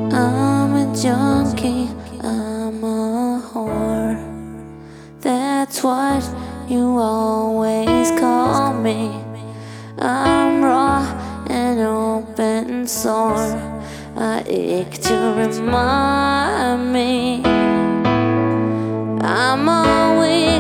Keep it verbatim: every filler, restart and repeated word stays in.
I'm a junkie, I'm a whore. That's what you always call me. I'm raw and open sore. I ache to remind me I'm always